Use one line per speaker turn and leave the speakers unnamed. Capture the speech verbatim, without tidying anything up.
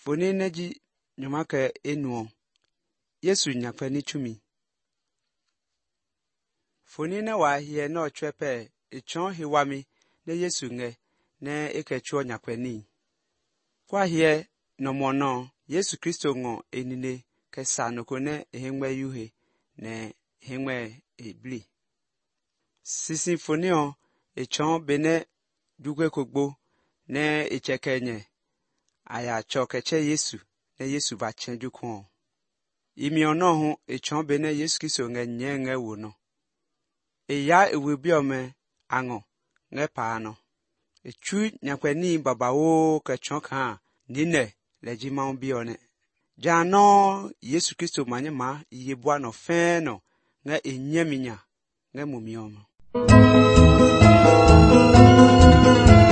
Foni neji nyumaka enuo. Yesu nyakwa ni chumi. Foni na wa hie na ochwepe echon hiwami na Yesu nge na ekechuo nyakwa ni. Kwa hie no mono Yesu Kristo ngo enine kesa nokone ehengwe yuhe na ehengwe ebli. Sisi fonio echon bene dugwe kogbo na echekenye aya chokeche Yesu na Yesu ba chenju kon. Imi ono hu echon bene Yesu Kristo nge nyenge wono. Eya ewebi ome ango nge paano. Echu nyakwe ni baba wo ke chon kan nine leji ma obi one. Jano Yesu Kristo manye ma yebwa no fe no nge enyeminya nge mumiomo.